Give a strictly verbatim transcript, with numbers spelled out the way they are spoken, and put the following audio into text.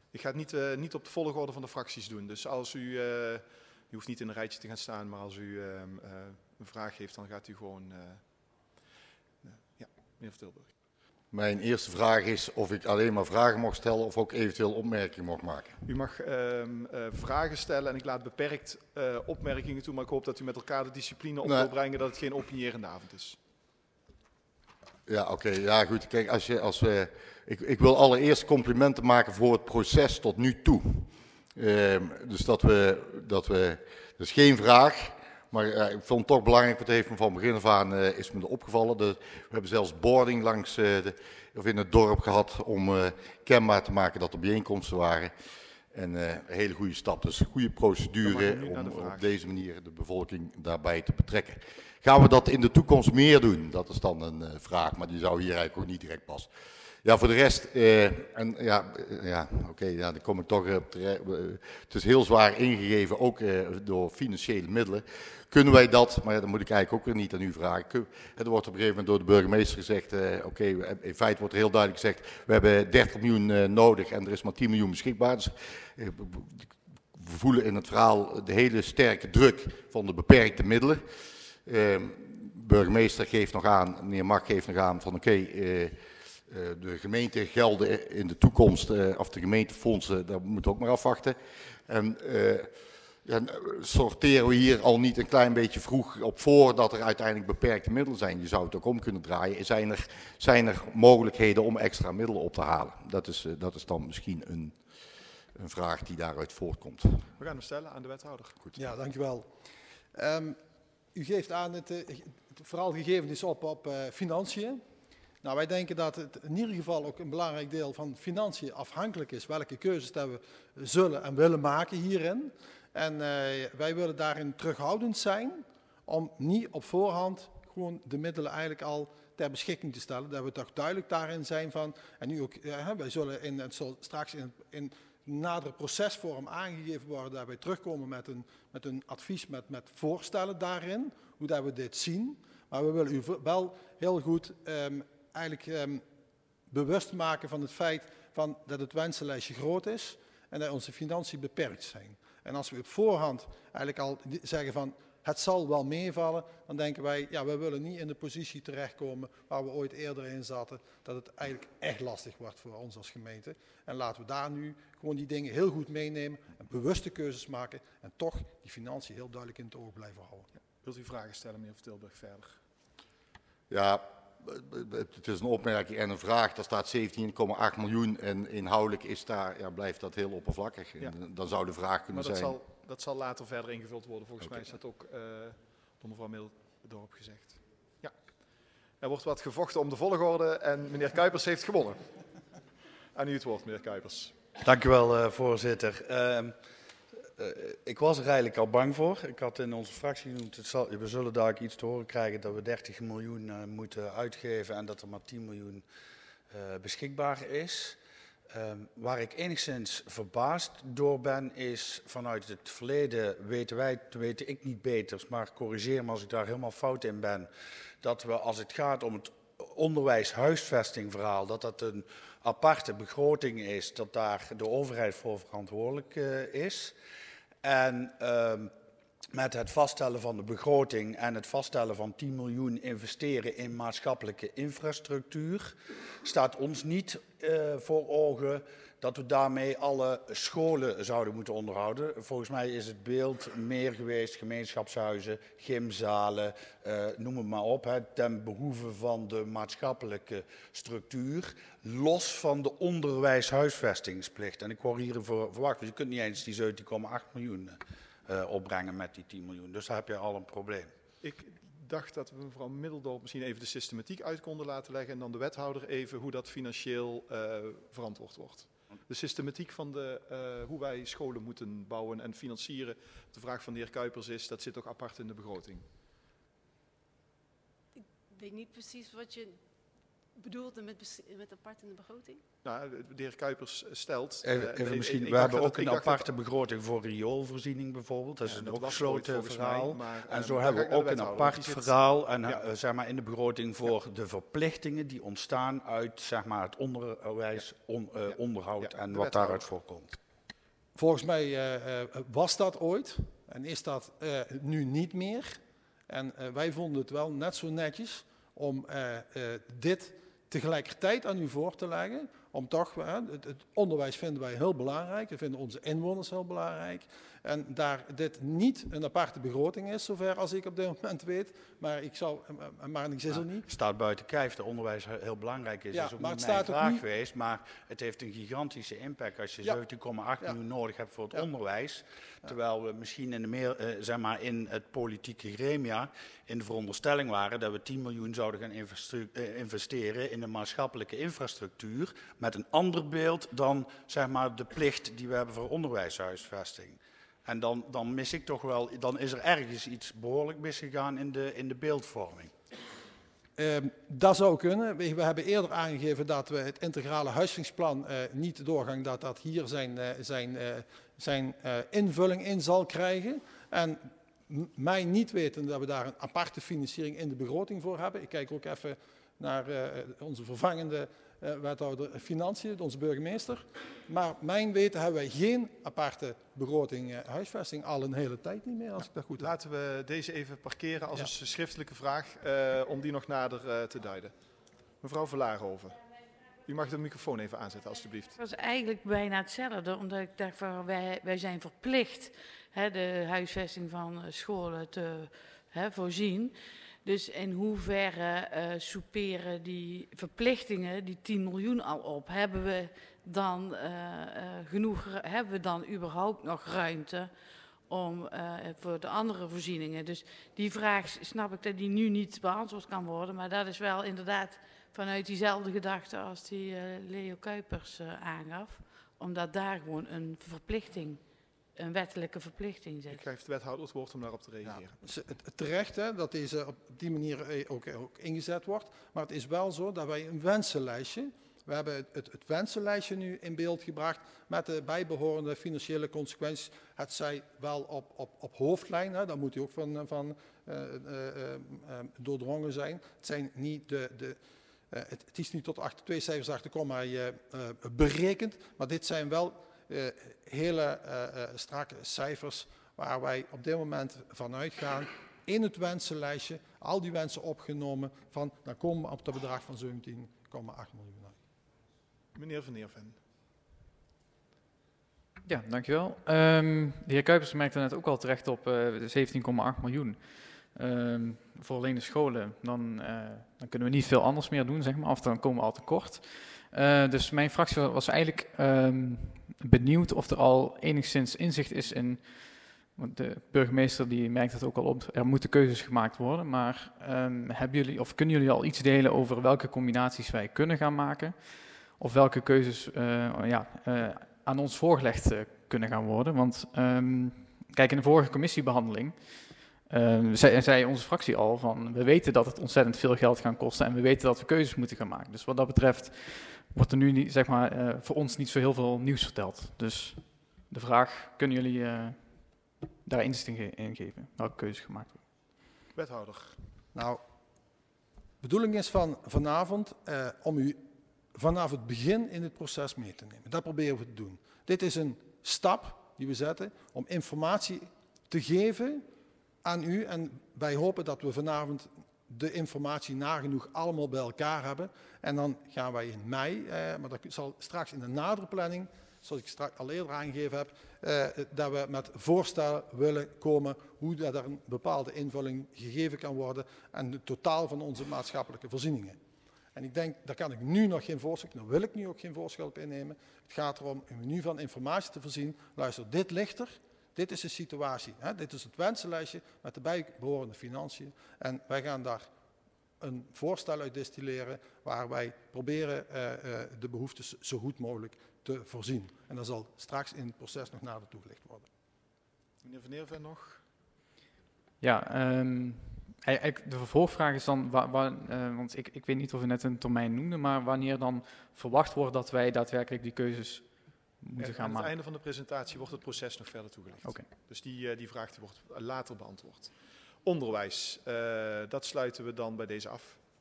Ik ga het niet, uh, niet op de volgorde van de fracties doen. Dus als u, uh, u hoeft niet in een rijtje te gaan staan, maar als u uh, uh, een vraag heeft, dan gaat u gewoon... Uh, uh, ja, meneer Van Tilburg. Mijn eerste vraag is of ik alleen maar vragen mag stellen of ook eventueel opmerkingen mag maken. U mag uh, uh, vragen stellen en ik laat beperkt uh, opmerkingen toe, maar ik hoop dat u met elkaar de discipline op nee. wil brengen dat het geen opinierende avond is. Ja, oké. Okay. Ja, goed. Kijk, als je, als we, ik, ik wil allereerst complimenten maken voor het proces tot nu toe. Uh, dus dat we, dat we, dat is geen vraag, maar uh, ik vond het toch belangrijk, want het heeft me van begin af aan uh, is me opgevallen. De, we hebben zelfs boarding langs, uh, de, of in het dorp gehad om uh, kenbaar te maken dat er bijeenkomsten waren. En uh, een hele goede stap. Dus goede procedure om de op deze manier de bevolking daarbij te betrekken. Gaan we dat in de toekomst meer doen? Dat is dan een uh, vraag, maar die zou hier eigenlijk ook niet direct passen. Ja, voor de rest, uh, en ja, uh, ja oké, okay, ja, dan kom ik toch op terecht. Uh, het is heel zwaar ingegeven, ook uh, door financiële middelen. Kunnen wij dat, maar ja, dan moet ik eigenlijk ook weer niet aan u vragen. Kun, er wordt op een gegeven moment door de burgemeester gezegd, uh, oké, okay, in feite wordt er heel duidelijk gezegd, we hebben dertig miljoen uh, nodig en er is maar tien miljoen beschikbaar. Dus, uh, we voelen in het verhaal de hele sterke druk van de beperkte middelen. Uh, burgemeester geeft nog aan, meneer Mak geeft nog aan van oké, okay, uh, uh, de gemeentegelden in de toekomst, uh, of de gemeentefondsen, daar moeten we ook maar afwachten. En uh, ja, sorteren we hier al niet een klein beetje vroeg op voor dat er uiteindelijk beperkte middelen zijn. Je zou het ook om kunnen draaien. Zijn er, zijn er mogelijkheden om extra middelen op te halen? Dat is, uh, dat is dan misschien een, een vraag die daaruit voortkomt. We gaan hem stellen aan de wethouder. Goed. Ja, dankjewel. Um, U geeft aan het, het vooral gegeven is op, op uh, financiën. Nou, wij denken dat het in ieder geval ook een belangrijk deel van financiën afhankelijk is welke keuzes dat we zullen en willen maken hierin. En uh, wij willen daarin terughoudend zijn om niet op voorhand gewoon de middelen eigenlijk al ter beschikking te stellen. Dat we toch duidelijk daarin zijn van, en nu ook, uh, wij zullen in, het zal straks in, in nadere procesvorm aangegeven worden dat wij terugkomen met een, met een advies, met, met voorstellen daarin, hoe dat we dit zien. Maar we willen u wel heel goed um, eigenlijk um, bewust maken van het feit van dat het wensenlijstje groot is en dat onze financiën beperkt zijn. En als we op voorhand eigenlijk al zeggen van het zal wel meevallen, dan denken wij, ja, we willen niet in de positie terechtkomen waar we ooit eerder in zaten, dat het eigenlijk echt lastig wordt voor ons als gemeente. En laten we daar nu gewoon die dingen heel goed meenemen en bewuste keuzes maken en toch die financiën heel duidelijk in het oog blijven houden. Ja. Wilt u vragen stellen, meneer Van Tilburg, verder? Ja, het is een opmerking en een vraag. Daar staat zeventien komma acht miljoen en inhoudelijk is daar, ja, blijft dat heel oppervlakkig. Ja. Dan zou de vraag kunnen maar dat zijn... Zal, dat zal later verder ingevuld worden. Volgens okay. mij is dat ook uh, door mevrouw Middeldorp gezegd. Ja. Er wordt wat gevochten om de volgorde en meneer Kuipers heeft gewonnen. Aan u het woord, meneer Kuipers. Dank u wel, uh, voorzitter. Uh, uh, ik was er eigenlijk al bang voor. Ik had in onze fractie genoemd, het zal, we zullen daar iets te horen krijgen dat we dertig miljoen uh, moeten uitgeven en dat er maar tien miljoen uh, beschikbaar is. Uh, waar ik enigszins verbaasd door ben is, vanuit het verleden weten wij, weet ik niet beter, maar corrigeer me als ik daar helemaal fout in ben, dat we als het gaat om het onderwijs-huisvestingverhaal, dat dat een aparte begroting is, dat daar de overheid voor verantwoordelijk uh, is. En uh, met het vaststellen van de begroting en het vaststellen van tien miljoen investeren in maatschappelijke infrastructuur, staat ons niet uh, voor ogen dat we daarmee alle scholen zouden moeten onderhouden. Volgens mij is het beeld meer geweest, gemeenschapshuizen, gymzalen, uh, noem het maar op, hè, ten behoeve van de maatschappelijke structuur, los van de onderwijs-huisvestingsplicht. En ik hoor hier voor verwacht, dus je kunt niet eens die zeventien komma acht miljoen uh, opbrengen met die tien miljoen. Dus daar heb je al een probleem. Ik dacht dat we mevrouw Middeldorp misschien even de systematiek uit konden laten leggen en dan de wethouder even hoe dat financieel uh, verantwoord wordt. De systematiek van de, uh, hoe wij scholen moeten bouwen en financieren. De vraag van de heer Kuipers is, dat zit ook apart in de begroting. Ik weet niet precies wat je bedoelt met, bes- met apart in de begroting? Nou, de heer Kuipers stelt... Even, eh, even ik- misschien, ik- ik we dacht hebben dat- ook ik een dacht dat- aparte begroting voor rioolvoorziening bijvoorbeeld. Dat is Ja, een dat ook was ooit gesloten volgens mij, verhaal. maar, En eh, zo dan hebben ga we ik ook naar de een wethouder, apart want die zit- verhaal en, Ja. eh, zeg maar in de begroting voor de verplichtingen die ontstaan uit zeg maar, het onderwijs, on- eh, Ja. onderhoud Ja, en de wat wethouder. daaruit voorkomt. Volgens mij eh, eh, was dat ooit en is dat eh, nu niet meer. En eh, wij vonden het wel net zo netjes om eh, eh, dit tegelijkertijd aan u voor te leggen. Om toch, eh, het, het onderwijs vinden wij heel belangrijk, we vinden onze inwoners heel belangrijk. En daar dit niet een aparte begroting is, zover als ik op dit moment weet, maar ik zou, eh, maar niks is er niet. Staat buiten kijf dat onderwijs he- heel belangrijk is. Ja, Dat is ook maar niet het mijn staat ook vraag niet- geweest, maar het heeft een gigantische impact als je Ja. zeventien komma acht Ja. miljoen nodig hebt voor het Ja. onderwijs. Terwijl we misschien in, de meer, eh, zeg maar in het politieke gremia in de veronderstelling waren dat we tien miljoen zouden gaan investru- eh, investeren in de maatschappelijke infrastructuur met een ander beeld dan zeg maar, de plicht die we hebben voor onderwijshuisvesting. En dan, dan mis ik toch wel, dan is er ergens iets behoorlijk misgegaan in de, in de beeldvorming. Ehm, dat zou kunnen. We, we hebben eerder aangegeven dat we het integrale huisvestingsplan eh, niet doorgaan, dat dat hier zijn, eh, zijn, eh, zijn eh, invulling in zal krijgen. En m- mij niet weten dat we daar een aparte financiering in de begroting voor hebben. Ik kijk ook even naar eh, onze vervangende eh, wethouder Financiën, onze burgemeester. Maar mijn weten hebben wij geen aparte begroting eh, huisvesting, al een hele tijd niet meer, als ik dat goed heb. Laten we deze even parkeren als Ja. een schriftelijke vraag, eh, om die nog nader eh, te duiden. Mevrouw Verlaarhoven, u mag de microfoon even aanzetten, alstublieft. Het was eigenlijk bijna hetzelfde, omdat ik dacht van wij, wij zijn verplicht hè, de huisvesting van eh, scholen te hè, voorzien. Dus in hoeverre eh soeperen die verplichtingen, die tien miljoen al op, hebben we dan eh, eh, genoeg, hebben we dan überhaupt nog ruimte om eh, voor de andere voorzieningen? Dus die vraag snap ik dat die nu niet beantwoord kan worden, maar dat is wel inderdaad vanuit diezelfde gedachte als die uh, Leo Kuipers uh, aangaf. Omdat daar gewoon een verplichting, een wettelijke verplichting Ik zit. geef de wethouder het woord om daarop te reageren. Ja, dus het- terecht hè, dat deze op die manier eh, ook, ook ingezet wordt. Maar het is wel zo dat wij een wensenlijstje, we hebben het, het, het wensenlijstje nu in beeld gebracht met de bijbehorende financiële consequenties. Het zij wel op, op, op hoofdlijn, hè, daar moet u ook van, van uh, uh, uh, doordrongen zijn. Het zijn niet de... de Uh, het, het is niet tot achter, twee cijfers achter komma uh, uh, berekend, maar dit zijn wel uh, hele uh, uh, strakke cijfers waar wij op dit moment van uitgaan. In het wensenlijstje, al die wensen opgenomen, van, dan komen we op het bedrag van zeventien komma acht miljoen uit. Meneer Van Neerven. Ja, dankjewel. Um, de heer Kuipers merkte net ook al terecht op uh, zeventien komma acht miljoen. Um, voor alleen de scholen, dan, uh, dan kunnen we niet veel anders meer doen, zeg maar, of dan komen we al tekort. Uh, dus mijn fractie was eigenlijk um, benieuwd of er al enigszins inzicht is in, want de burgemeester die merkt het ook al op, er moeten keuzes gemaakt worden, maar um, hebben jullie, of kunnen jullie al iets delen over welke combinaties wij kunnen gaan maken, of welke keuzes uh, ja, uh, aan ons voorgelegd uh, kunnen gaan worden? Want um, kijk, in de vorige commissiebehandeling Uh, zei, zei onze fractie al van, we weten dat het ontzettend veel geld gaat kosten en we weten dat we keuzes moeten gaan maken. Dus wat dat betreft wordt er nu niet, zeg maar, uh, voor ons niet zo heel veel nieuws verteld. Dus de vraag, kunnen jullie uh, daar inzicht in geven, welke keuzes gemaakt worden? Wethouder. Nou, de bedoeling is van vanavond uh, om u vanaf het begin in het proces mee te nemen. Dat proberen we te doen. Dit is een stap die we zetten om informatie te geven aan u, en wij hopen dat we vanavond de informatie nagenoeg allemaal bij elkaar hebben. En dan gaan wij in mei, eh, maar dat zal straks in de nadere planning, zoals ik straks al eerder aangegeven heb, eh, dat we met voorstellen willen komen hoe dat er een bepaalde invulling gegeven kan worden aan het totaal van onze maatschappelijke voorzieningen. En ik denk, daar kan ik nu nog geen voorstel, daar wil ik nu ook geen voorstel op innemen. Het gaat erom u nu van informatie te voorzien. Luister, dit ligt er. Dit is de situatie. Hè? Dit is het wensenlijstje met de bijbehorende financiën. En wij gaan daar een voorstel uit distilleren waar wij proberen uh, uh, de behoeftes zo goed mogelijk te voorzien. En dat zal straks in het proces nog nader toegelicht worden. Meneer Van Neerven nog? Ja, um, Eigenlijk de vervolgvraag is dan, wa, wa, uh, want ik, ik weet niet of u net een termijn noemde, maar wanneer dan verwacht wordt dat wij daadwerkelijk die keuzes moeten En gaan aan het maken? einde van de presentatie wordt het proces nog verder toegelicht. Oké. Dus die, uh, die vraag die wordt later beantwoord. Onderwijs, uh, dat sluiten we dan bij deze af.